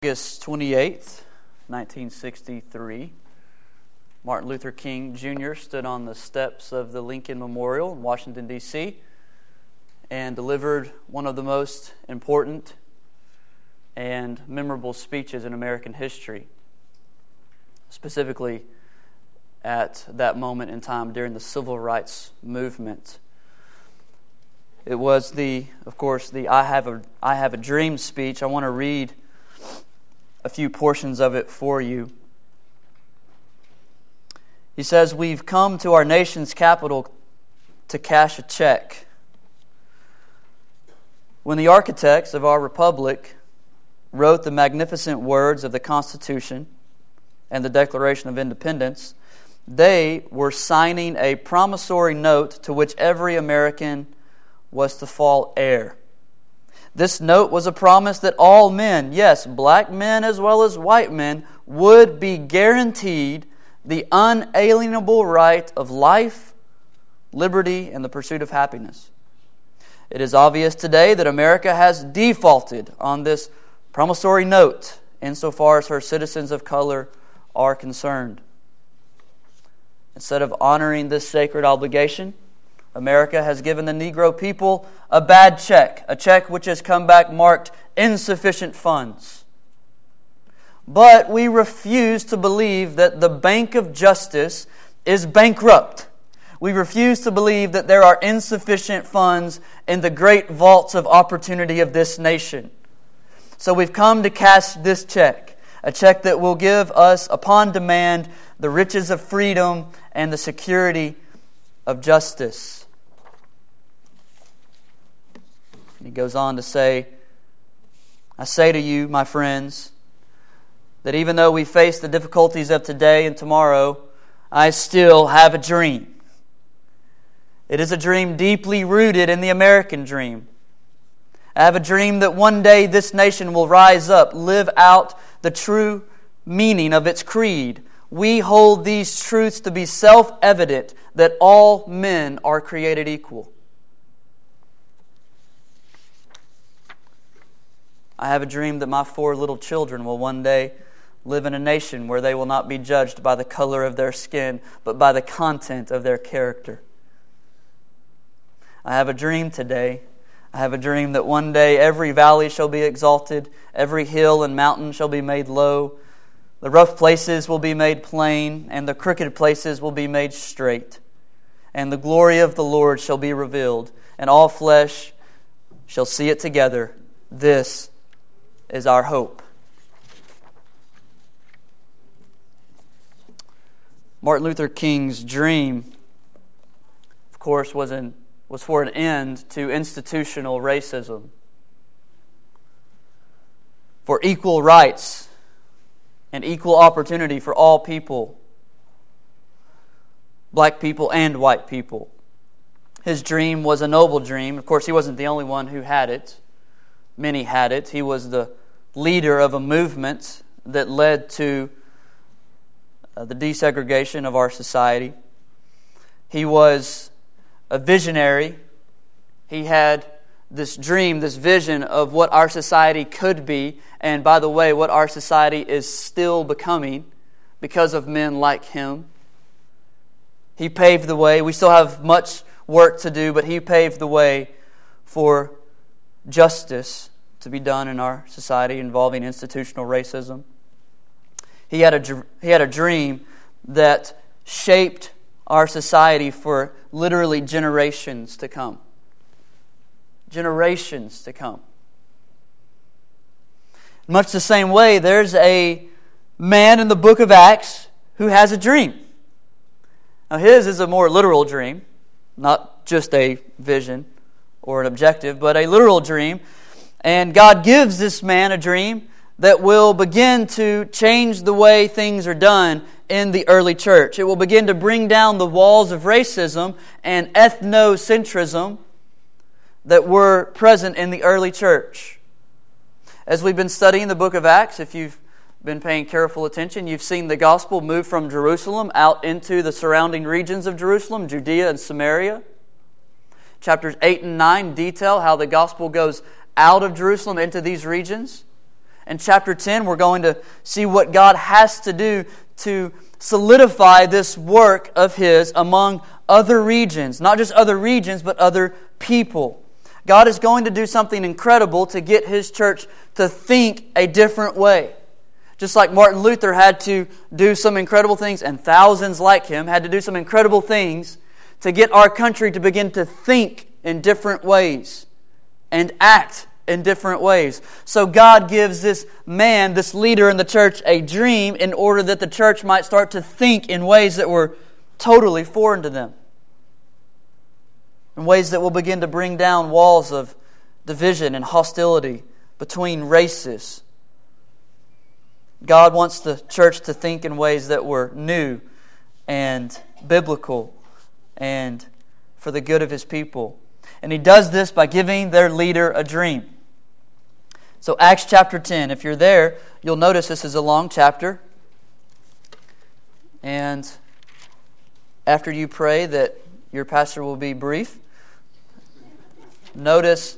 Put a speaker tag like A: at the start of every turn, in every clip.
A: August 28th, 1963, Martin Luther King Jr. stood on the steps of the Lincoln Memorial in Washington, D.C. and delivered one of the most important and memorable speeches in American history, specifically at that moment in time during the Civil Rights Movement. It was of course, the I Have a Dream speech. I want to read a few portions of it for you. He says, "We've come to our nation's capital to cash a check. When the architects of our republic wrote the magnificent words of the Constitution and the Declaration of Independence, they were signing a promissory note to which every American was to fall heir. This note was a promise that all men, yes, black men as well as white men, would be guaranteed the unalienable right of life, liberty, and the pursuit of happiness. It is obvious today that America has defaulted on this promissory note insofar as her citizens of color are concerned. Instead of honoring this sacred obligation, America has given the Negro people a bad check, a check which has come back marked insufficient funds. But we refuse to believe that the Bank of Justice is bankrupt. We refuse to believe that there are insufficient funds in the great vaults of opportunity of this nation. So we've come to cash this check, a check that will give us, upon demand, the riches of freedom and the security of justice." And he goes on to say, "I say to you, my friends, that even though we face the difficulties of today and tomorrow, I still have a dream. It is a dream deeply rooted in the American dream. I have a dream that one day this nation will rise up, live out the true meaning of its creed. We hold these truths to be self-evident, that all men are created equal. I have a dream that my 4 little children will one day live in a nation where they will not be judged by the color of their skin, but by the content of their character. I have a dream today. I have a dream that one day every valley shall be exalted, every hill and mountain shall be made low, the rough places will be made plain, and the crooked places will be made straight. And the glory of the Lord shall be revealed, and all flesh shall see it together. This is our hope." Martin Luther King's dream, of course, was for an end to institutional racism, for equal rights and equal opportunity for all people, black people and white people. His dream was a noble dream. Of course, he wasn't the only one who had it. Many had it. He was the leader of a movement that led to the desegregation of our society. He was a visionary. He had this dream, this vision of what our society could be, and by the way, what our society is still becoming because of men like him. He paved the way. We still have much work to do, but he paved the way for justice to be done in our society involving institutional racism. He had a dream that shaped our society for literally generations to come. Generations to come. Much the same way, there's a man in the book of Acts who has a dream. Now his is a more literal dream, not just a vision or an objective, but a literal dream. And God gives this man a dream that will begin to change the way things are done in the early church. It will begin to bring down the walls of racism and ethnocentrism that were present in the early church. As we've been studying the book of Acts, if you've been paying careful attention, you've seen the gospel move from Jerusalem out into the surrounding regions of Jerusalem, Judea and Samaria. Chapters 8 and 9 detail how the gospel goes out of Jerusalem into these regions. In chapter 10, we're going to see what God has to do to solidify this work of His among other regions. Not just other regions, but other people. God is going to do something incredible to get His church to think a different way. Just like Martin Luther had to do some incredible things, and thousands like him had to do some incredible things to get our country to begin to think in different ways and act in different ways. So God gives this man, this leader in the church, a dream in order that the church might start to think in ways that were totally foreign to them. In ways that will begin to bring down walls of division and hostility between races. God wants the church to think in ways that were new and biblical and for the good of His people. And He does this by giving their leader a dream. So Acts chapter 10, if you're there, you'll notice this is a long chapter. And after you pray that your pastor will be brief, notice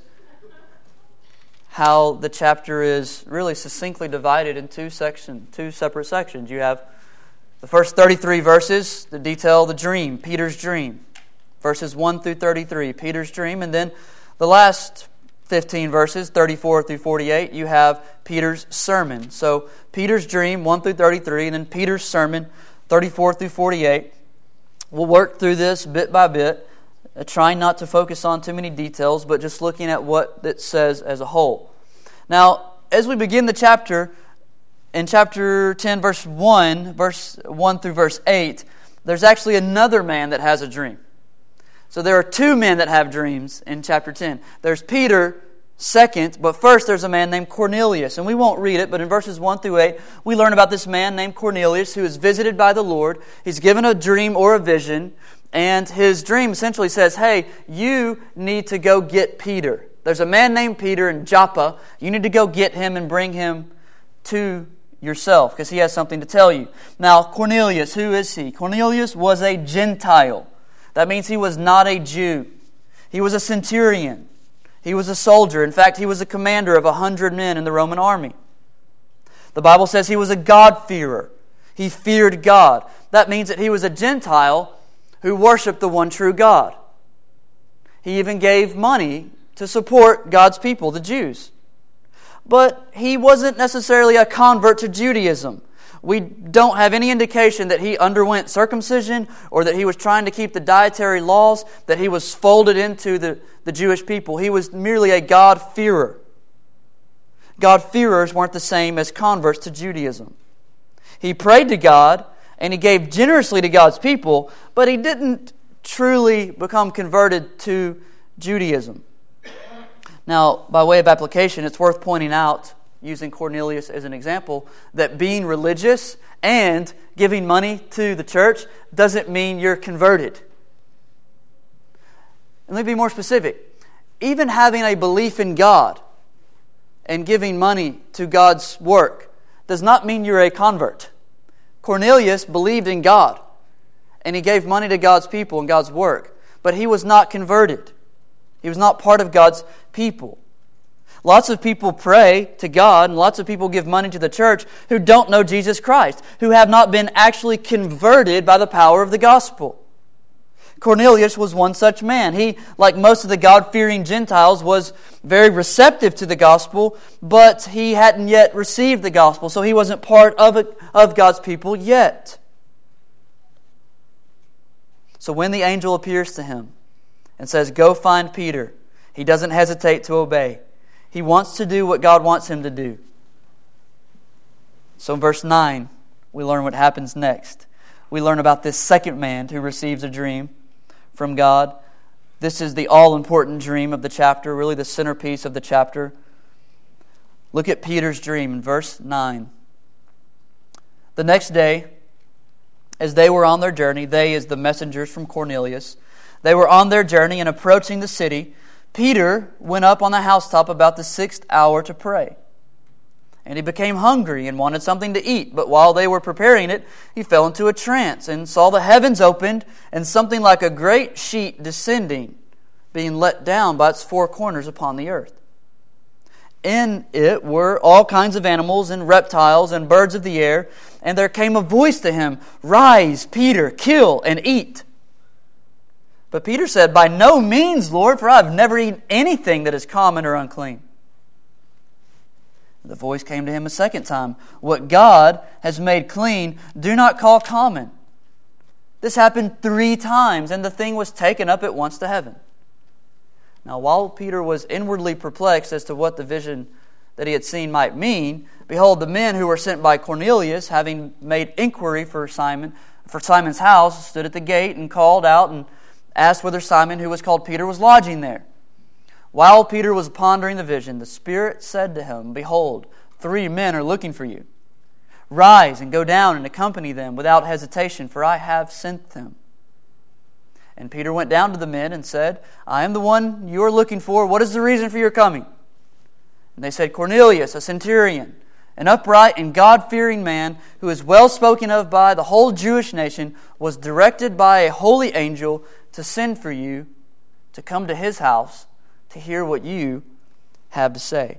A: how the chapter is really succinctly divided in two separate sections. You have the first 33 verses that detail the dream, Peter's dream. Verses 1 through 33, Peter's dream. And then the last 15 verses, 34 through 48, you have Peter's sermon. So Peter's dream, 1 through 33, and then Peter's sermon, 34 through 48. We'll work through this bit by bit, trying not to focus on too many details, but just looking at what it says as a whole. Now, as we begin the chapter, in chapter 10, verse 1 through verse 8, there's actually another man that has a dream. So there are two men that have dreams in chapter 10. There's Peter, second, but first there's a man named Cornelius. And we won't read it, but in verses 1 through 8, we learn about this man named Cornelius who is visited by the Lord. He's given a dream or a vision, and his dream essentially says, hey, you need to go get Peter. There's a man named Peter in Joppa. You need to go get him and bring him to yourself because he has something to tell you. Now, Cornelius, who is he? Cornelius was a Gentile. That means he was not a Jew. He was a centurion. He was a soldier. In fact, he was a commander of 100 men in the Roman army. The Bible says he was a God-fearer. He feared God. That means that he was a Gentile who worshiped the one true God. He even gave money to support God's people, the Jews. But he wasn't necessarily a convert to Judaism. We don't have any indication that he underwent circumcision or that he was trying to keep the dietary laws, that he was folded into the Jewish people. He was merely a God-fearer. God-fearers weren't the same as converts to Judaism. He prayed to God and he gave generously to God's people, but he didn't truly become converted to Judaism. Now, by way of application, it's worth pointing out, using Cornelius as an example, that being religious and giving money to the church doesn't mean you're converted. And let me be more specific. Even having a belief in God and giving money to God's work does not mean you're a convert. Cornelius believed in God and he gave money to God's people and God's work, but he was not converted. He was not part of God's people. Lots of people pray to God and lots of people give money to the church who don't know Jesus Christ, who have not been actually converted by the power of the gospel. Cornelius was one such man. He, like most of the God-fearing Gentiles, was very receptive to the gospel, but he hadn't yet received the gospel, so he wasn't part of God's people yet. So when the angel appears to him and says, "Go find Peter," he doesn't hesitate to obey. He wants to do what God wants him to do. So in verse 9, we learn what happens next. We learn about this second man who receives a dream from God. This is the all-important dream of the chapter, really the centerpiece of the chapter. Look at Peter's dream in verse 9. The next day, as they were on their journey, they as the messengers from Cornelius, they were on their journey and approaching the city. Peter went up on the housetop about the 6th hour to pray. And he became hungry and wanted something to eat. But while they were preparing it, he fell into a trance and saw the heavens opened and something like a great sheet descending, being let down by its four corners upon the earth. in it were all kinds of animals and reptiles and birds of the air. And there came a voice to him, "Rise, Peter, kill and eat." But Peter said, "By no means, Lord, for I have never eaten anything that is common or unclean." The voice came to him a second time, "What God has made clean, do not call common." This happened 3 times, and the thing was taken up at once to heaven. Now, while Peter was inwardly perplexed as to what the vision that he had seen might mean, behold, the men who were sent by Cornelius, having made inquiry for Simon's house, stood at the gate and called out and asked whether Simon, who was called Peter, was lodging there. While Peter was pondering the vision, the Spirit said to him, "Behold, 3 men are looking for you. Rise and go down and accompany them without hesitation, for I have sent them." And Peter went down to the men and said, "I am the one you are looking for. What is the reason for your coming?" And they said, "Cornelius, a centurion, an upright and God-fearing man, who is well spoken of by the whole Jewish nation, was directed by a holy angel to send for you to come to his house to hear what you have to say."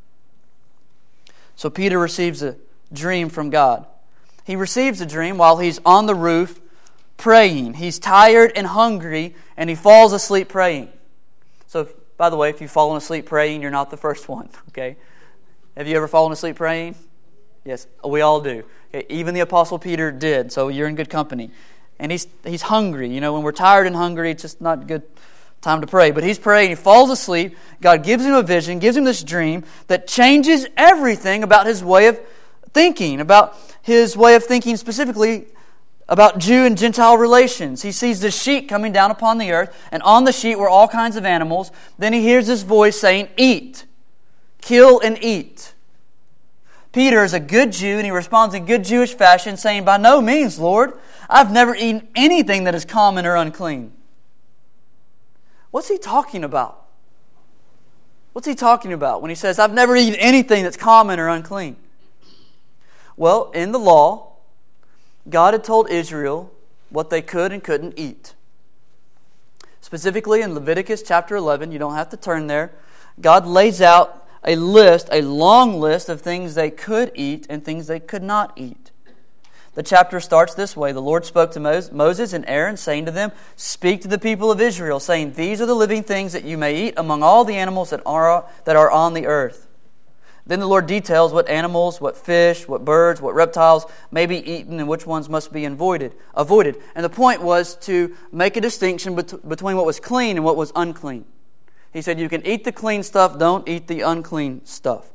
A: So Peter receives a dream from God. He receives a dream while he's on the roof praying. He's tired and hungry, and he falls asleep praying. So, by the way, if you've fallen asleep praying, you're not the first one, okay? Have you ever fallen asleep praying? Yes, we all do. Okay, even the Apostle Peter did, so you're in good company. And he's hungry. You know, when we're tired and hungry, it's just not a good time to pray. But he's praying, he falls asleep. God gives him a vision, gives him this dream that changes everything about his way of thinking, specifically about Jew and Gentile relations. He sees the sheet coming down upon the earth, and on the sheet were all kinds of animals. Then he hears this voice saying, "Eat, kill and eat." Peter is a good Jew, and he responds in good Jewish fashion, saying, "By no means, Lord. I've never eaten anything that is common or unclean." What's he talking about? What's he talking about when he says, "I've never eaten anything that's common or unclean"? Well, in the law, God had told Israel what they could and couldn't eat. Specifically in Leviticus chapter 11, you don't have to turn there, God lays out a long list of things they could eat and things they could not eat. The chapter starts this way: "The Lord spoke to Moses and Aaron, saying to them, 'Speak to the people of Israel, saying, These are the living things that you may eat among all the animals that are on the earth.'" Then the Lord details what animals, what fish, what birds, what reptiles may be eaten and which ones must be avoided. And the point was to make a distinction between what was clean and what was unclean. He said, you can eat the clean stuff, don't eat the unclean stuff.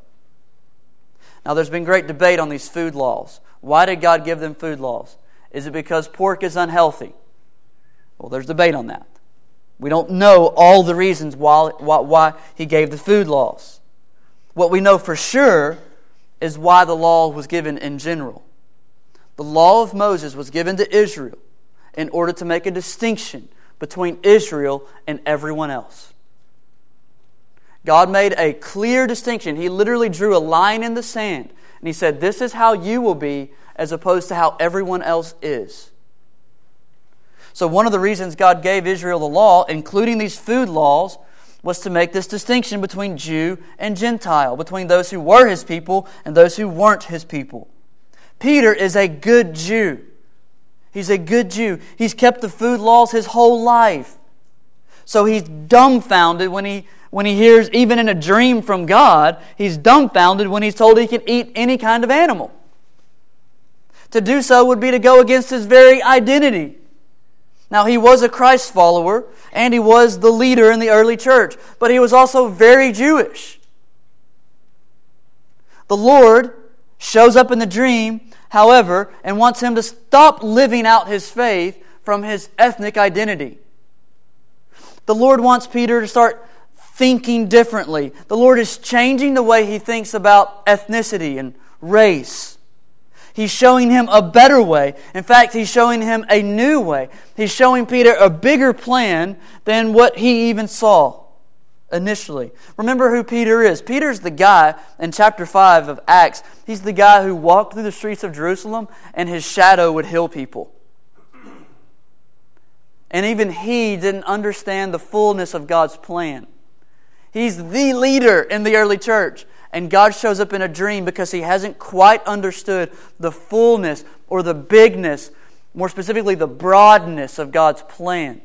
A: Now there's been great debate on these food laws. Why did God give them food laws? Is it because pork is unhealthy? Well, there's debate on that. We don't know all the reasons why He gave the food laws. What we know for sure is why the law was given in general. The law of Moses was given to Israel in order to make a distinction between Israel and everyone else. God made a clear distinction. He literally drew a line in the sand, and He said, "This is how you will be as opposed to how everyone else is." So one of the reasons God gave Israel the law, including these food laws, was to make this distinction between Jew and Gentile, between those who were His people and those who weren't His people. Peter is a good Jew. He's a good Jew. He's kept the food laws his whole life. So he's dumbfounded when he hears, even in a dream from God, he's dumbfounded when he's told he can eat any kind of animal. To do so would be to go against his very identity. Now, he was a Christ follower, and he was the leader in the early church, but he was also very Jewish. The Lord shows up in the dream, however, and wants him to stop living out his faith from his ethnic identity. The Lord wants Peter to start thinking differently. The Lord is changing the way he thinks about ethnicity and race. He's showing him a better way. In fact, He's showing him a new way. He's showing Peter a bigger plan than what he even saw initially. Remember who Peter is. Peter's the guy in chapter 5 of Acts. He's the guy who walked through the streets of Jerusalem and his shadow would heal people. And even he didn't understand the fullness of God's plan. He's the leader in the early church. And God shows up in a dream because he hasn't quite understood the fullness or the bigness, more specifically the broadness of God's plan.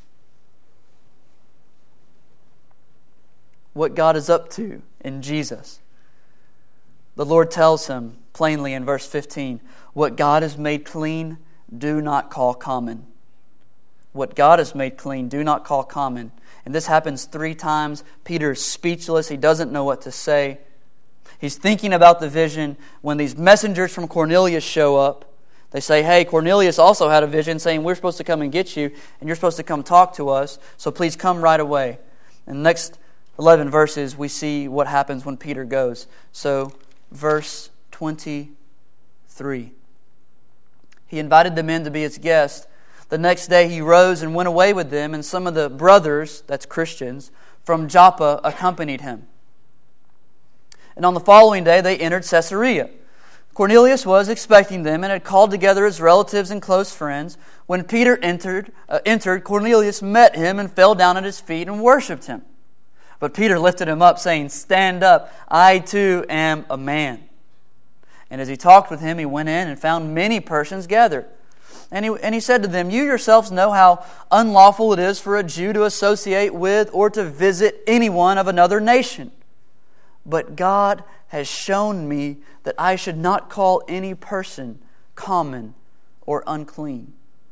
A: What God is up to in Jesus. The Lord tells him plainly in verse 15, what God has made clean, do not call common. What God has made clean, do not call common. And this happens 3 times. Peter is speechless. He doesn't know what to say. He's thinking about the vision when these messengers from Cornelius show up. They say, hey, Cornelius also had a vision saying we're supposed to come and get you and you're supposed to come talk to us, so please come right away. In the next 11 verses, we see what happens when Peter goes. So, verse 23. He invited them in to be his guest. The next day he rose and went away with them, and some of the brothers, that's Christians, from Joppa accompanied him. And on the following day they entered Caesarea. Cornelius was expecting them and had called together his relatives and close friends. When Peter entered, Cornelius met him and fell down at his feet and worshipped him. But Peter lifted him up, saying, stand up, I too am a man. And as he talked with him, he went in and found many persons gathered. And he said to them, you yourselves know how unlawful it is for a Jew to associate with or to visit anyone of another nation. But God has shown me that I should not call any person common or unclean.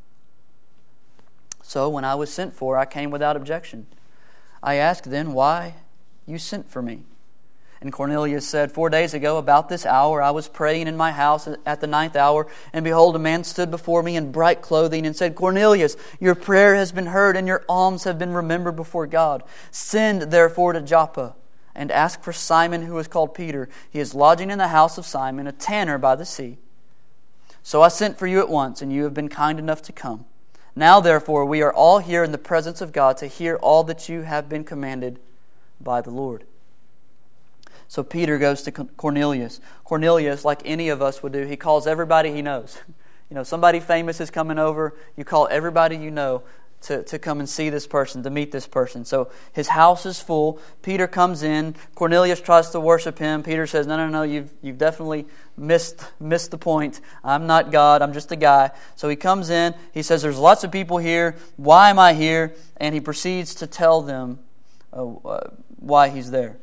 A: So when I was sent for, I came without objection. I asked then why you sent for me. And Cornelius said, 4 days ago, about this hour, I was praying in my house at the 9th hour, and behold, a man stood before me in bright clothing and said, Cornelius, your prayer has been heard, and your alms have been remembered before God. Send therefore to Joppa, and ask for Simon, who is called Peter. He is lodging in the house of Simon, a tanner by the sea. So I sent for you at once, and you have been kind enough to come. Now therefore, we are all here in the presence of God to hear all that you have been commanded by the Lord. So Peter goes to Cornelius. Cornelius, like any of us would do, he calls everybody he knows. Somebody famous is coming over. You call everybody you know to come and see this person, to meet this person. So his house is full. Peter comes in. Cornelius tries to worship him. Peter says, no, you've definitely missed the point. I'm not God. I'm just a guy. So he comes in. He says, there's lots of people here. Why am I here? And he proceeds to tell them why he's there.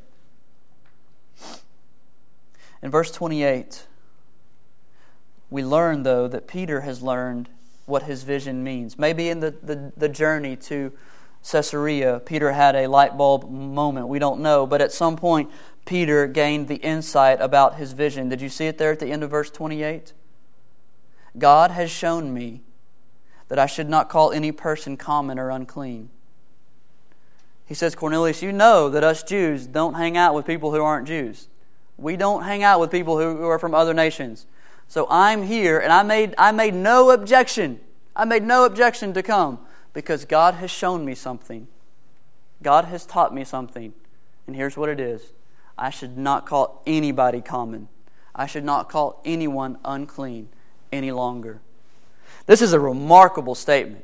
A: In verse 28, we learn, though, that Peter has learned what his vision means. Maybe in the journey to Caesarea, Peter had a light bulb moment. We don't know. But at some point, Peter gained the insight about his vision. Did you see it there at the end of verse 28? God has shown me that I should not call any person common or unclean. He says, Cornelius, you know that us Jews don't hang out with people who aren't Jews. We don't hang out with people who are from other nations. So I'm here, and I made no objection. I made no objection to come because God has shown me something. God has taught me something. And here's what it is. I should not call anybody common. I should not call anyone unclean any longer. This is a remarkable statement.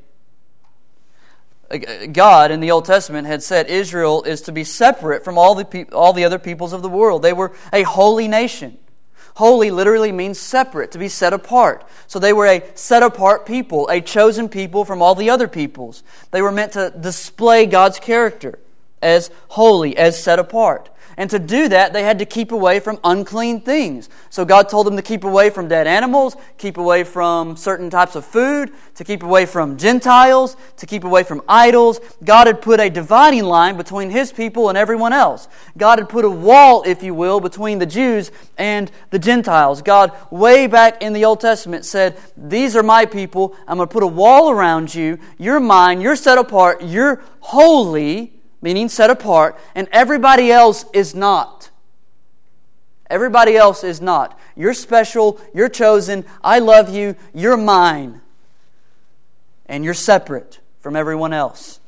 A: God in the Old Testament had said Israel is to be separate from all the other peoples of the world. They were a holy nation. Holy literally means separate, to be set apart. So they were a set apart people, a chosen people from all the other peoples. They were meant to display God's character as holy, as set apart. And to do that, they had to keep away from unclean things. So God told them to keep away from dead animals, keep away from certain types of food, to keep away from Gentiles, to keep away from idols. God had put a dividing line between His people and everyone else. God had put a wall, if you will, between the Jews and the Gentiles. God, way back in the Old Testament, said, these are my people. I'm going to put a wall around you. You're mine. You're set apart. You're holy, meaning set apart, and everybody else is not. Everybody else is not. You're special, you're chosen, I love you, you're mine. And you're separate from everyone else.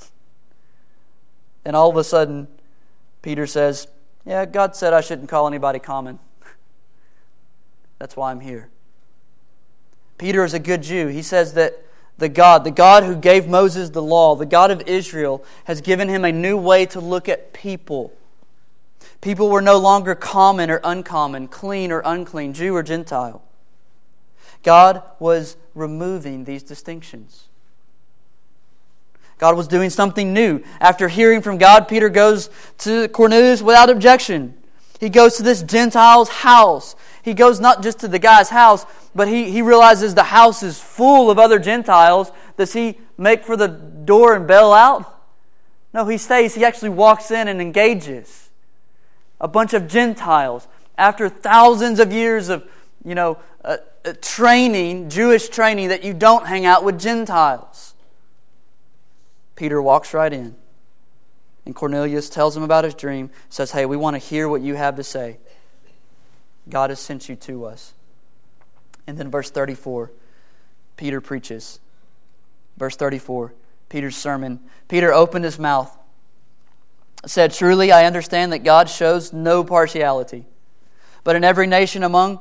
A: And all of a sudden, Peter says, yeah, God said I shouldn't call anybody common. That's why I'm here. Peter is a good Jew. He says that the God who gave Moses the law, the God of Israel, has given him a new way to look at people. People were no longer common or uncommon, clean or unclean, Jew or Gentile. God was removing these distinctions. God was doing something new. After hearing from God, Peter goes to Cornelius without objection. He goes to this Gentile's house. He goes not just to the guy's house, but he realizes the house is full of other Gentiles. Does he make for the door and bail out? No, he stays. He actually walks in and engages a bunch of Gentiles. After thousands of years of, training, Jewish training, that you don't hang out with Gentiles. Peter walks right in. And Cornelius tells him about his dream, says, hey, we want to hear what you have to say. God has sent you to us. And then verse 34, Peter preaches. Verse 34, Peter's sermon. Peter opened his mouth, said, truly I understand that God shows no partiality. But in every nation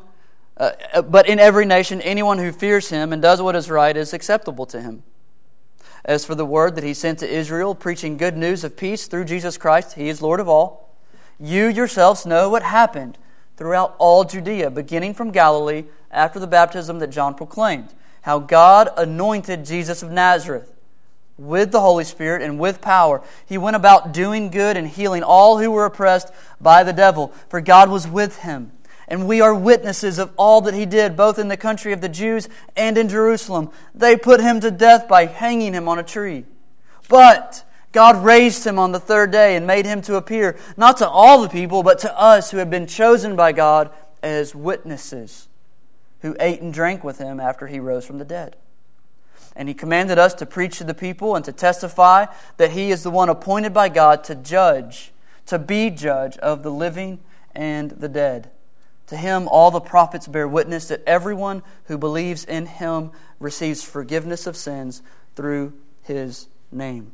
A: anyone who fears Him and does what is right is acceptable to Him. As for the word that He sent to Israel, preaching good news of peace through Jesus Christ, He is Lord of all. You yourselves know what happened throughout all Judea, beginning from Galilee after the baptism that John proclaimed, how God anointed Jesus of Nazareth with the Holy Spirit and with power. He went about doing good and healing all who were oppressed by the devil, for God was with Him. And we are witnesses of all that He did, both in the country of the Jews and in Jerusalem. They put Him to death by hanging Him on a tree. But God raised Him on the third day and made Him to appear, not to all the people, but to us who have been chosen by God as witnesses, who ate and drank with Him after He rose from the dead. And He commanded us to preach to the people and to testify that He is the one appointed by God to judge, to be judge of the living and the dead. To Him all the prophets bear witness that everyone who believes in Him receives forgiveness of sins through His name.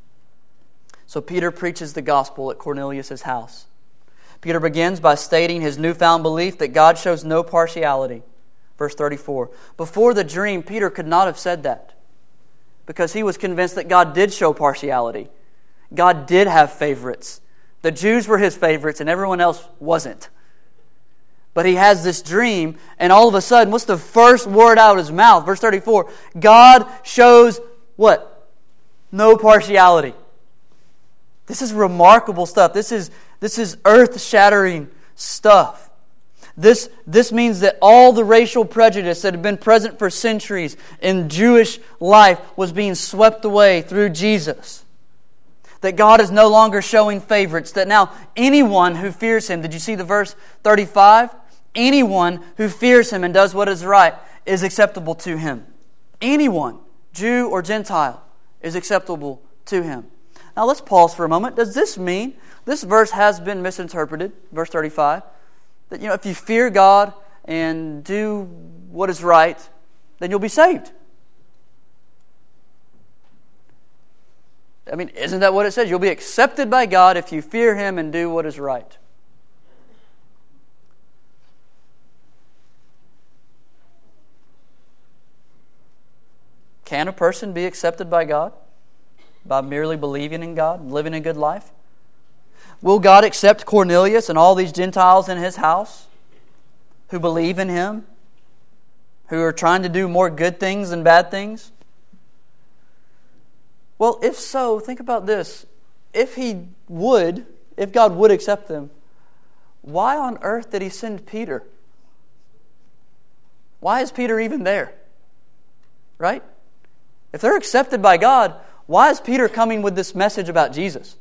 A: So Peter preaches the gospel at Cornelius' house. Peter begins by stating his newfound belief that God shows no partiality. Verse 34. Before the dream, Peter could not have said that, because he was convinced that God did show partiality. God did have favorites. The Jews were His favorites and everyone else wasn't. But he has this dream, and all of a sudden, what's the first word out of his mouth? Verse 34, God shows what? No partiality. This is remarkable stuff. This is earth-shattering stuff. This means that all the racial prejudice that had been present for centuries in Jewish life was being swept away through Jesus. That God is no longer showing favorites. That now anyone who fears Him, did you see the verse 35? Anyone who fears Him and does what is right is acceptable to Him. Anyone, Jew or Gentile, is acceptable to Him. Now let's pause for a moment. Does this mean, this verse has been misinterpreted, verse 35, that if you fear God and do what is right, then you'll be saved? I mean, isn't that what it says? You'll be accepted by God if you fear Him and do what is right. Can a person be accepted by God by merely believing in God and living a good life? Will God accept Cornelius and all these Gentiles in his house who believe in Him, who are trying to do more good things than bad things? Well, if so, think about this. If God would accept them, why on earth did He send Peter? Why is Peter even there? Right? If they're accepted by God, why is Peter coming with this message about Jesus?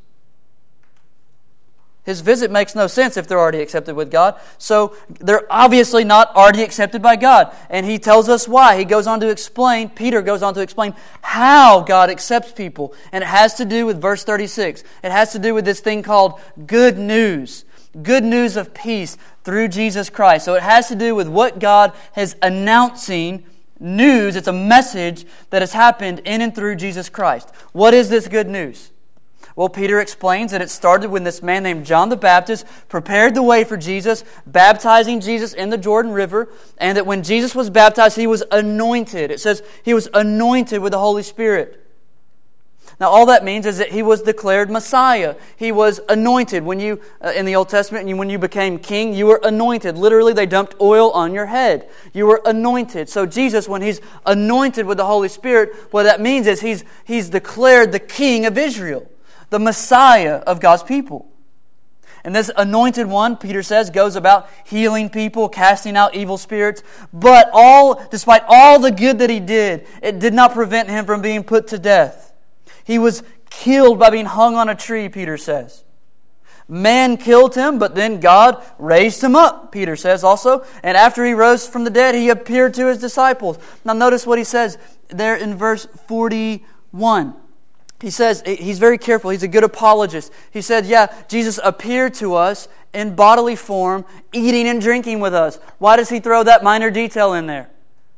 A: His visit makes no sense if they're already accepted with God. So they're obviously not already accepted by God. And he tells us why. Peter goes on to explain how God accepts people. And it has to do with verse 36. It has to do with this thing called good news. Good news of peace through Jesus Christ. So it has to do with what God is announcing news. It's a message that has happened in and through Jesus Christ. What is this good news? Well, Peter explains that it started when this man named John the Baptist prepared the way for Jesus, baptizing Jesus in the Jordan River, and that when Jesus was baptized, He was anointed. It says He was anointed with the Holy Spirit. Now, all that means is that He was declared Messiah. He was anointed. When you, in the Old Testament, when you became king, you were anointed. Literally, they dumped oil on your head. You were anointed. So Jesus, when He's anointed with the Holy Spirit, what that means is He's declared the King of Israel, the Messiah of God's people. And this anointed one, Peter says, goes about healing people, casting out evil spirits. But despite all the good that He did, it did not prevent Him from being put to death. He was killed by being hung on a tree, Peter says. Man killed Him, but then God raised Him up, Peter says also. And after He rose from the dead, He appeared to His disciples. Now notice what he says there in verse 41. He says, he's very careful, he's a good apologist. He said, Jesus appeared to us in bodily form, eating and drinking with us. Why does he throw that minor detail in there?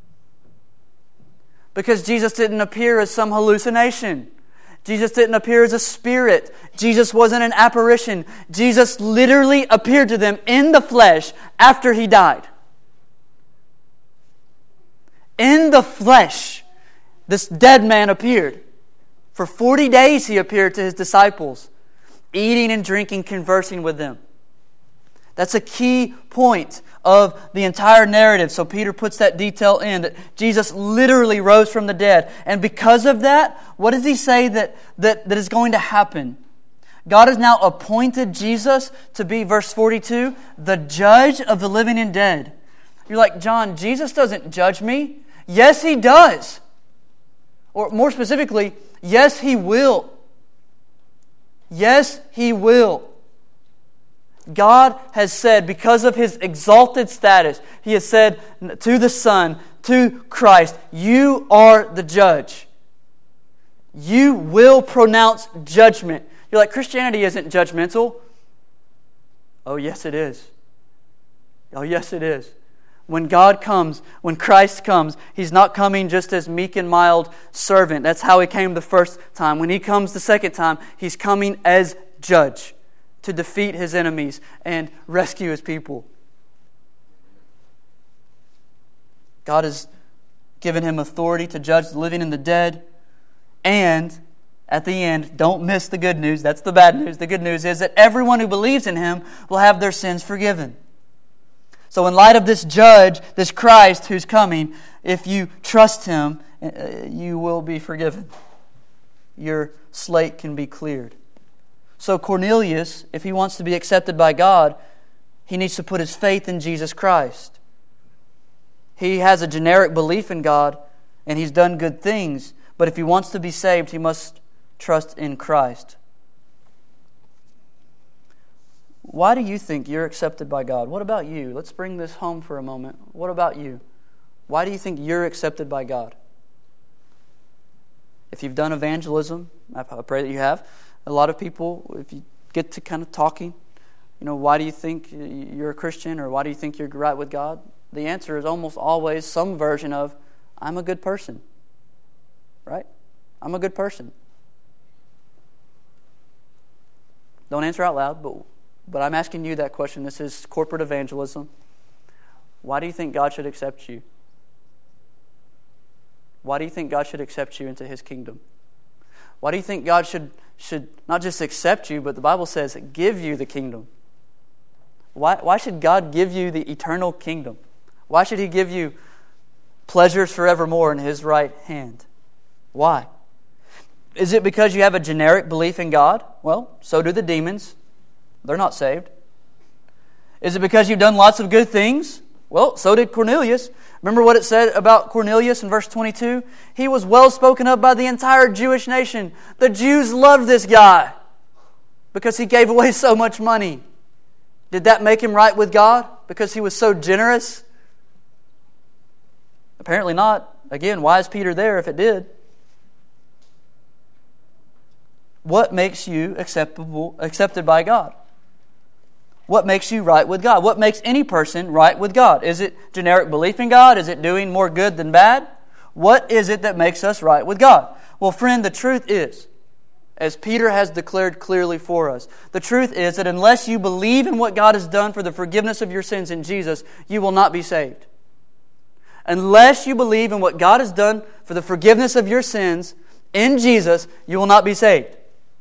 A: Because Jesus didn't appear as some hallucination. Jesus didn't appear as a spirit. Jesus wasn't an apparition. Jesus literally appeared to them in the flesh after He died. In the flesh, this dead man appeared. For 40 days He appeared to His disciples, eating and drinking, conversing with them. That's a key point of the entire narrative. So Peter puts that detail in, that Jesus literally rose from the dead. And because of that, what does he say that is going to happen? God has now appointed Jesus to be, verse 42, the judge of the living and dead. You're like, John, Jesus doesn't judge me. Yes, He does. Or more specifically, yes, He will. Yes, He will. God has said, because of His exalted status, He has said to the Son, to Christ, you are the judge. You will pronounce judgment. You're like, Christianity isn't judgmental. Oh, yes, it is. Oh, yes, it is. When God comes, when Christ comes, He's not coming just as meek and mild servant. That's how He came the first time. When He comes the second time, He's coming as judge to defeat His enemies and rescue His people. God has given Him authority to judge the living and the dead. And at the end, don't miss the good news. That's the bad news. The good news is that everyone who believes in Him will have their sins forgiven. So in light of this judge, this Christ who's coming, if you trust Him, you will be forgiven. Your slate can be cleared. So Cornelius, if he wants to be accepted by God, he needs to put his faith in Jesus Christ. He has a generic belief in God, and he's done good things, but if he wants to be saved, he must trust in Christ. Why do you think you're accepted by God? What about you? Let's bring this home for a moment. What about you? Why do you think you're accepted by God? If you've done evangelism, I pray that you have. A lot of people, if you get to kind of talking, why do you think you're a Christian, or why do you think you're right with God? The answer is almost always some version of, I'm a good person. Right? I'm a good person. Don't answer out loud, but I'm asking you that question. This is corporate evangelism. Why do you think God should accept you? Why do you think God should accept you into His kingdom? Why do you think God should not just accept you, but the Bible says give you the kingdom? Why should God give you the eternal kingdom? Why should He give you pleasures forevermore in His right hand? Why? Is it because you have a generic belief in God? Well, so do the demons. They're not saved. Is it because you've done lots of good things? Well, so did Cornelius. Remember what it said about Cornelius in verse 22? He was well spoken of by the entire Jewish nation. The Jews loved this guy because he gave away so much money. Did that make him right with God because he was so generous? Apparently not. Again, why is Peter there if it did? What makes you accepted by God? What makes you right with God? What makes any person right with God? Is it generic belief in God? Is it doing more good than bad? What is it that makes us right with God? Well, friend, the truth is, as Peter has declared clearly for us, the truth is that unless you believe in what God has done for the forgiveness of your sins in Jesus, you will not be saved. Unless you believe in what God has done for the forgiveness of your sins in Jesus, you will not be saved.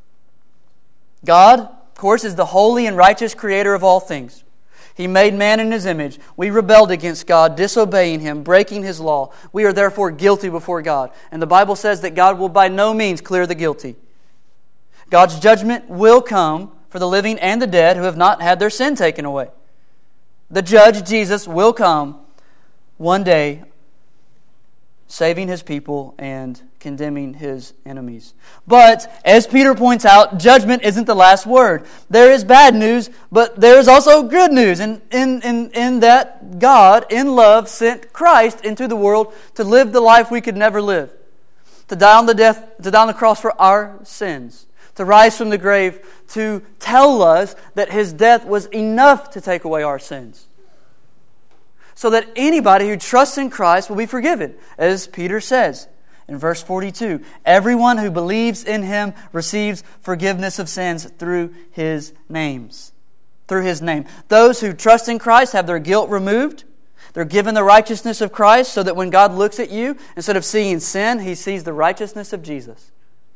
A: God, of course, is the holy and righteous creator of all things. He made man in His image. We rebelled against God, disobeying Him, breaking His law. We are therefore guilty before God. And the Bible says that God will by no means clear the guilty. God's judgment will come for the living and the dead who have not had their sin taken away. The judge, Jesus, will come one day, saving His people and condemning His enemies. But, as Peter points out, judgment isn't the last word. There is bad news, but there is also good news. And in that God, in love, sent Christ into the world to live the life we could never live. To die on the cross for our sins. To rise from the grave, to tell us that His death was enough to take away our sins. So that anybody who trusts in Christ will be forgiven. As Peter says in verse 42, everyone who believes in Him receives forgiveness of sins through His name. Those who trust in Christ have their guilt removed. They're given the righteousness of Christ so that when God looks at you, instead of seeing sin, He sees the righteousness of Jesus.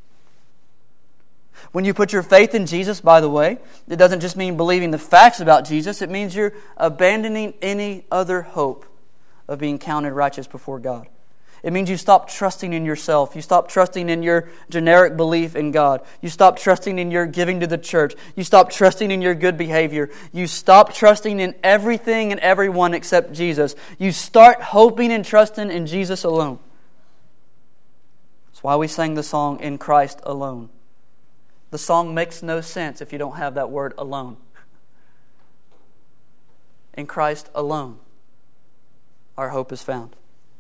A: When you put your faith in Jesus, by the way, it doesn't just mean believing the facts about Jesus. It means you're abandoning any other hope of being counted righteous before God. It means you stop trusting in yourself. You stop trusting in your generic belief in God. You stop trusting in your giving to the church. You stop trusting in your good behavior. You stop trusting in everything and everyone except Jesus. You start hoping and trusting in Jesus alone. That's why we sang the song, In Christ Alone. The song makes no sense if you don't have that word alone. In Christ alone, our hope is found.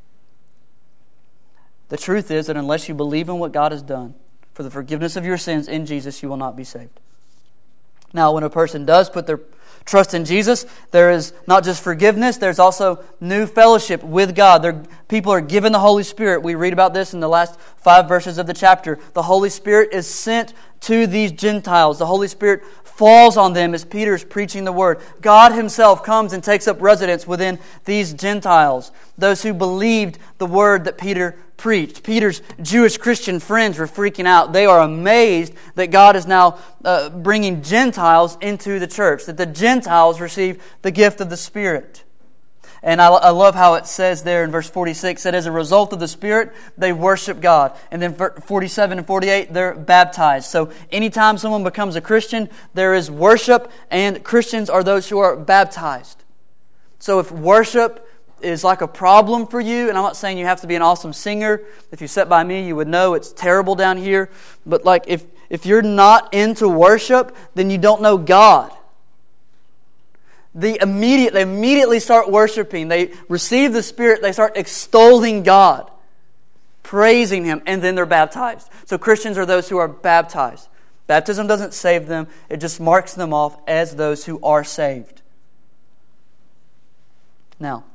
A: The truth is that unless you believe in what God has done for the forgiveness of your sins in Jesus, you will not be saved. Now, when a person does put their trust in Jesus, there is not just forgiveness, there's also new fellowship with God. People are given the Holy Spirit. We read about this in the last 5 verses of the chapter. The Holy Spirit is sent to these Gentiles. The Holy Spirit falls on them as Peter's preaching the Word. God Himself comes and takes up residence within these Gentiles, those who believed the Word that Peter preached. Peter's Jewish Christian friends were freaking out. They are amazed that God is now bringing Gentiles into the church, that the Gentiles receive the gift of the Spirit. And I love how it says there in verse 46 that as a result of the Spirit, they worship God. And then 47 and 48, they're baptized. So anytime someone becomes a Christian, there is worship, and Christians are those who are baptized. So if worship is like a problem for you, and I'm not saying you have to be an awesome singer. If you sat by me, you would know it's terrible down here. But like if you're not into worship, then you don't know God. They immediately start worshiping. They receive the Spirit. They start extolling God, praising Him, and then they're baptized. So Christians are those who are baptized. Baptism doesn't save them. It just marks them off as those who are saved. Now,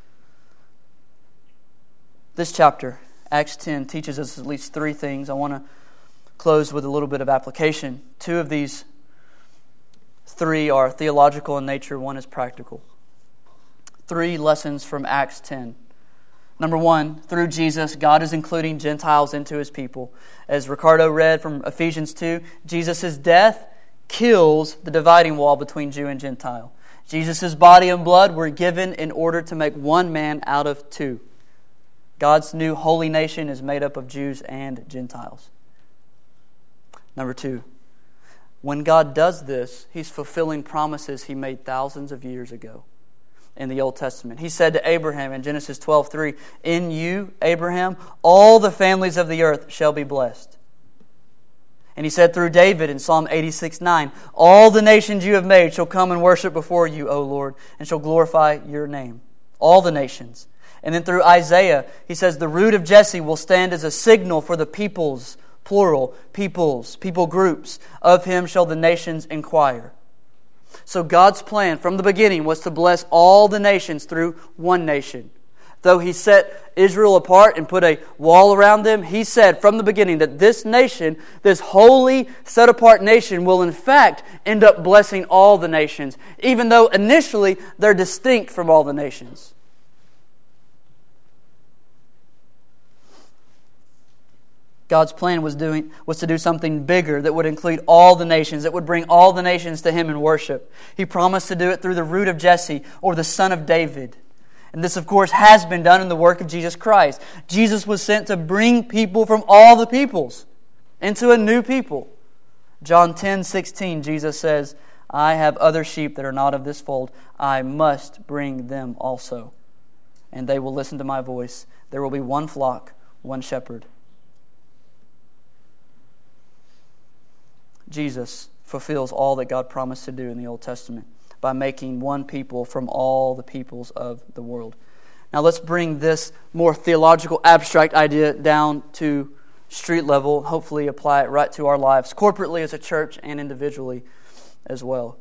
A: this chapter, Acts 10, teaches us at least 3 things. I want to close with a little bit of application. 2 of these 3 are theological in nature. 1 is practical. 3 lessons from Acts 10. Number 1, through Jesus, God is including Gentiles into His people. As Ricardo read from Ephesians 2, Jesus' death kills the dividing wall between Jew and Gentile. Jesus' body and blood were given in order to make one man out of 2. God's new holy nation is made up of Jews and Gentiles. Number 2, when God does this, He's fulfilling promises He made thousands of years ago in the Old Testament. He said to Abraham in Genesis 12:3, "In you, Abraham, all the families of the earth shall be blessed." And He said through David in Psalm 86:9, "All the nations you have made shall come and worship before you, O Lord, and shall glorify your name." All the nations. And then through Isaiah, He says, "The root of Jesse will stand as a signal for the peoples," plural, peoples, people groups. "Of him shall the nations inquire." So God's plan from the beginning was to bless all the nations through one nation. Though He set Israel apart and put a wall around them, He said from the beginning that this nation, this holy, set-apart nation, will in fact end up blessing all the nations, even though initially they're distinct from all the nations. God's plan was to do something bigger that would include all the nations, that would bring all the nations to Him in worship. He promised to do it through the root of Jesse, or the son of David. And this, of course, has been done in the work of Jesus Christ. Jesus was sent to bring people from all the peoples into a new people. John 10:16, Jesus says, I have other sheep that are not of this fold. I must bring them also. And they will listen to my voice. There will be one flock, one shepherd. Jesus fulfills all that God promised to do in the Old Testament by making one people from all the peoples of the world. Now let's bring this more theological, abstract idea down to street level, hopefully apply it right to our lives, corporately as a church and individually as well.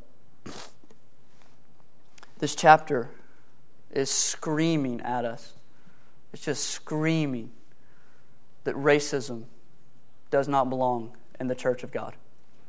A: This chapter is screaming at us. It's just screaming that racism does not belong in the church of God.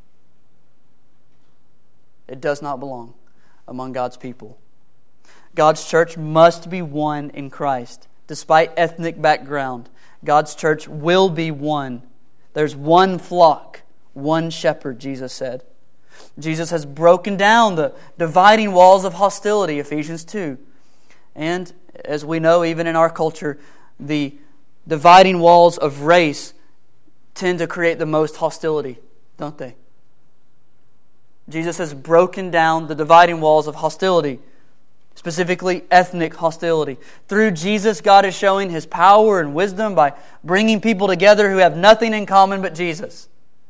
A: It does not belong among God's people. God's church must be one in Christ. Despite ethnic background, God's church will be one. There's one flock, one shepherd, Jesus said. Jesus has broken down the dividing walls of hostility, Ephesians 2. And as we know, even in our culture, the dividing walls of race tend to create the most hostility, don't they? Jesus has broken down the dividing walls of hostility, specifically ethnic hostility. Through Jesus, God is showing His power and wisdom by bringing people together who have nothing in common but Jesus.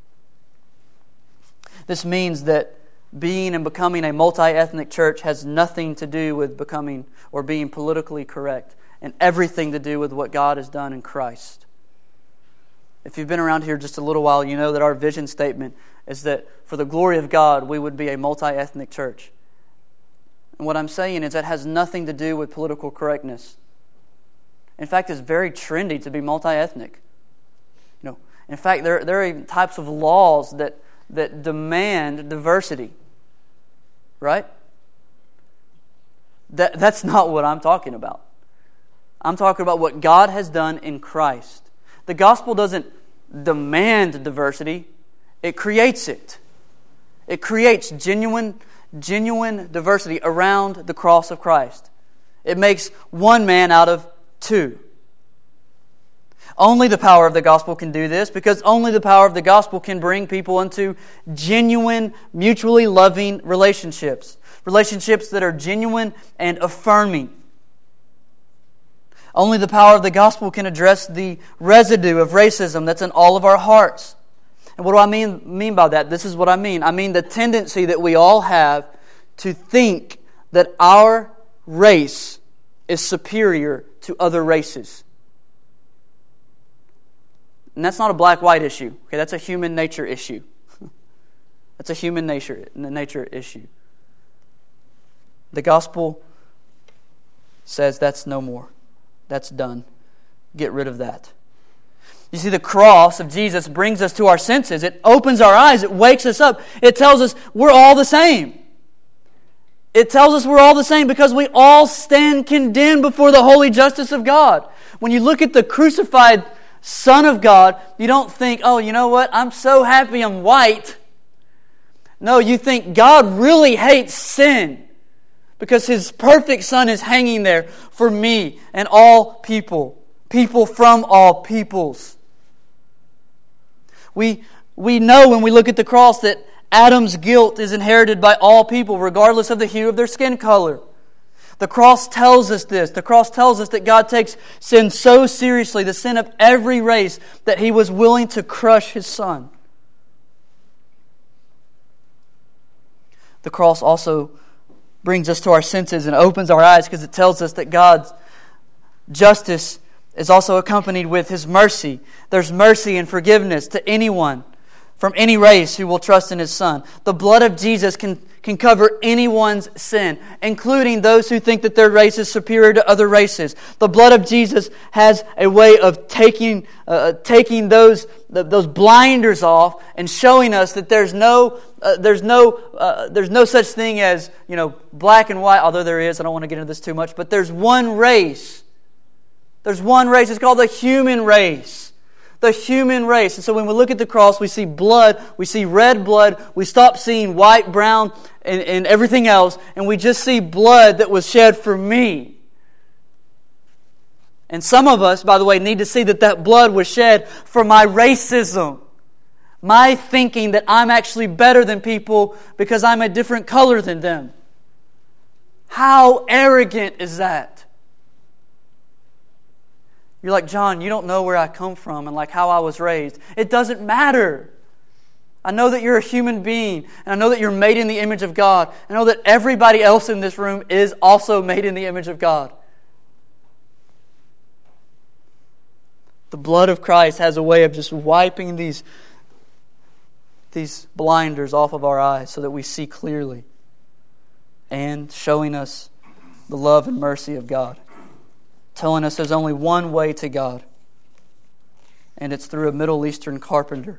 A: This means that being and becoming a multi-ethnic church has nothing to do with becoming or being politically correct, and everything to do with what God has done in Christ. If you've been around here just a little while, you know that our vision statement is that for the glory of God, we would be a multi-ethnic church. And what I'm saying is that has nothing to do with political correctness. In fact, it's very trendy to be multi-ethnic. In fact, there are even types of laws that demand diversity. Right? That's not what I'm talking about. I'm talking about what God has done in Christ. The gospel doesn't demand diversity. It creates it. It creates genuine diversity around the cross of Christ. It makes one man out of two. Only the power of the gospel can do this, because only the power of the gospel can bring people into genuine, mutually loving relationships. Relationships that are genuine and affirming. Only the power of the gospel can address the residue of racism that's in all of our hearts. And what do I mean by that? This is what I mean. I mean the tendency that we all have to think that our race is superior to other races. And that's not a black-white issue. Okay, that's a human nature issue. That's a human nature issue. The gospel says that's no more. That's done. Get rid of that. You see, the cross of Jesus brings us to our senses. It opens our eyes. It wakes us up. It tells us we're all the same. It tells us we're all the same because we all stand condemned before the holy justice of God. When you look at the crucified Son of God, you don't think, oh, you know what? I'm so happy I'm white. No, you think God really hates sin because His perfect Son is hanging there for me and all people. People from all peoples. We know when we look at the cross that Adam's guilt is inherited by all people, regardless of the hue of their skin color. The cross tells us this. The cross tells us that God takes sin so seriously, the sin of every race, that He was willing to crush His Son. The cross also brings us to our senses and opens our eyes because it tells us that God's justice is also accompanied with His mercy. There's mercy and forgiveness to anyone from any race who will trust in His Son. The blood of Jesus can cover anyone's sin, including those who think that their race is superior to other races. The blood of Jesus has a way of taking those blinders off and showing us that there's no such thing as black and white. Although there is, I don't want to get into this too much. But there's one race. There's one race. It's called the human race. the human race. And so when we look at the cross, we see blood, we see red blood, we stop seeing white, brown, and everything else, and we just see blood that was shed for me. And some of us, by the way, need to see that that blood was shed for my racism. My thinking that I'm actually better than people because I'm a different color than them. How arrogant is that? You're like, John, you don't know where I come from and like how I was raised. It doesn't matter. I know that you're a human being, and I know that you're made in the image of God. I know that everybody else in this room is also made in the image of God. The blood of Christ has a way of just wiping these blinders off of our eyes so that we see clearly, and showing us the love and mercy of God, telling us there's only one way to God, and it's through a Middle Eastern carpenter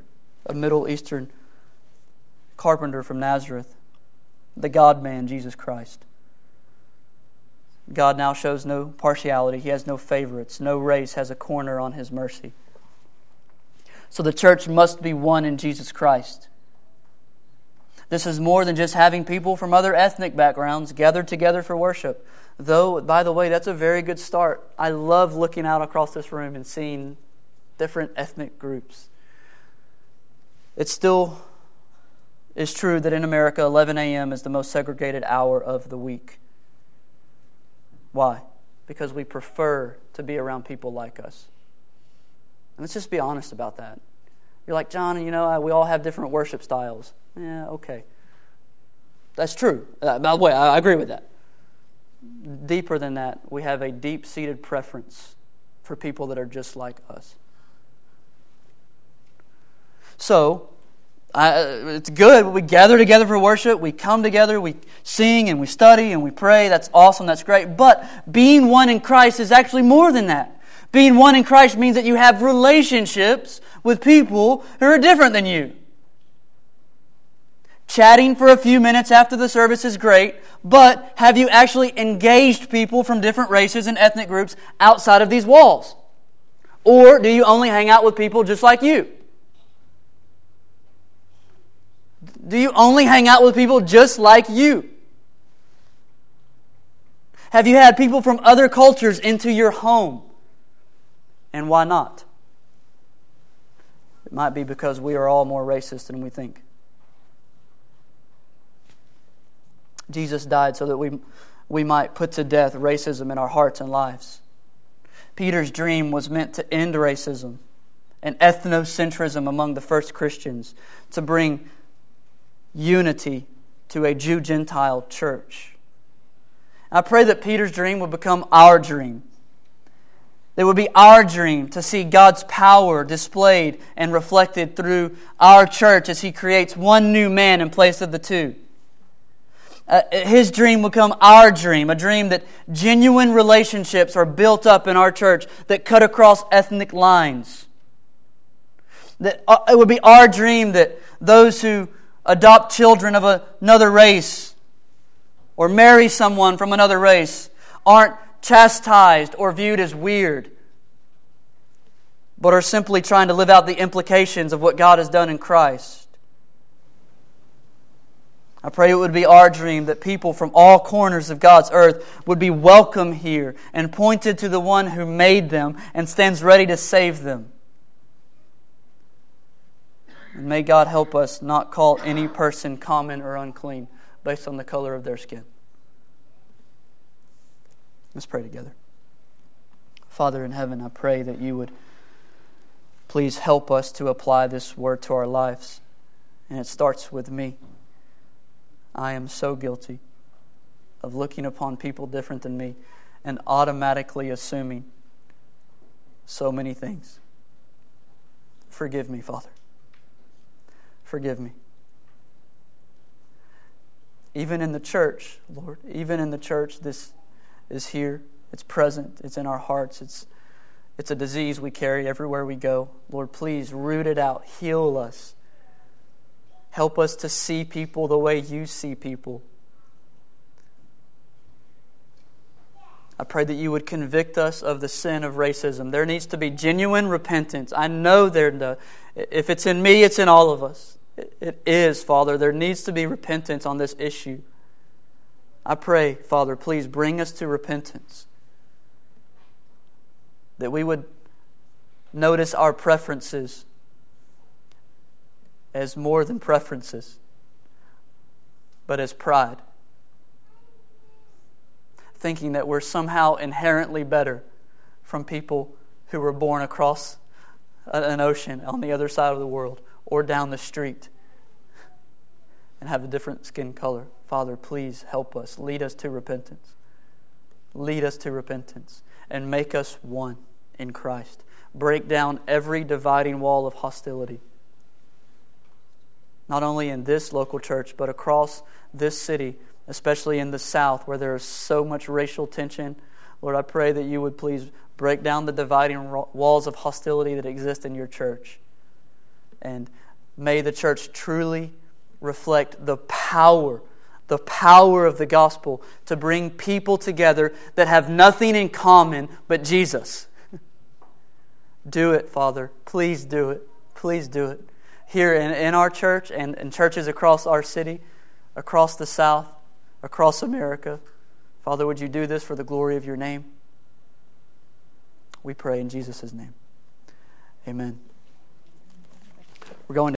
A: from Nazareth, the God-man, Jesus Christ. God now shows no partiality. He has no favorites. No race has a corner on His mercy. So the church must be one in Jesus Christ. This is more than just having people from other ethnic backgrounds gathered together for worship. Though, by the way, that's a very good start. I love looking out across this room and seeing different ethnic groups. It still is true that in America, 11 a.m. is the most segregated hour of the week. Why? Because we prefer to be around people like us. And let's just be honest about that. You're like, John, we all have different worship styles. Yeah, okay. That's true. By the way, I agree with that. Deeper than that, we have a deep-seated preference for people that are just like us. So, it's good. We gather together for worship. We come together. We sing and we study and we pray. That's awesome. That's great. But being one in Christ is actually more than that. Being one in Christ means that you have relationships with people who are different than you. Chatting for a few minutes after the service is great, but have you actually engaged people from different races and ethnic groups outside of these walls? Or do you only hang out with people just like you? Do you only hang out with people just like you? Have you had people from other cultures into your home? And why not? It might be because we are all more racist than we think. Jesus died so that we might put to death racism in our hearts and lives. Peter's dream was meant to end racism and ethnocentrism among the first Christians, to bring unity to a Jew-Gentile church. I pray that Peter's dream would become our dream. It would be our dream to see God's power displayed and reflected through our church as He creates one new man in place of the two. His dream will become our dream, a dream that genuine relationships are built up in our church that cut across ethnic lines. That it would be our dream that those who adopt children of another race or marry someone from another race aren't chastised or viewed as weird, but are simply trying to live out the implications of what God has done in Christ. I pray it would be our dream that people from all corners of God's earth would be welcome here and pointed to the one who made them and stands ready to save them. And may God help us not call any person common or unclean based on the color of their skin. Let's pray together. Father in heaven, I pray that You would please help us to apply this word to our lives. And it starts with me. I am so guilty of looking upon people different than me and automatically assuming so many things. Forgive me, Father. Forgive me. Even in the church, Lord, even in the church, this is here. It's present. It's in our hearts. It's a disease we carry everywhere we go. Lord, please root it out. Heal us. Help us to see people the way You see people. I pray that you would convict us of the sin of racism. There needs to be genuine repentance. I know if it's in me, it's in all of us. It is, Father. There needs to be repentance on this issue. I pray, Father, please bring us to repentance. That we would notice our preferences as more than preferences, but as pride. Thinking that we're somehow inherently better from people who were born across an ocean on the other side of the world or down the street and have a different skin color. Father, please help us. Lead us to repentance. Lead us to repentance and make us one in Christ. Break down every dividing wall of hostility. Not only in this local church, but across this city, especially in the South where there is so much racial tension. Lord, I pray that you would please break down the dividing walls of hostility that exist in your church. And may the church truly reflect the power of the gospel to bring people together that have nothing in common but Jesus. Do it, Father. Please do it. Please do it. Here in our church and in churches across our city, across the South, across America. Father, would you do this for the glory of your name? We pray in Jesus' name. Amen. We're going to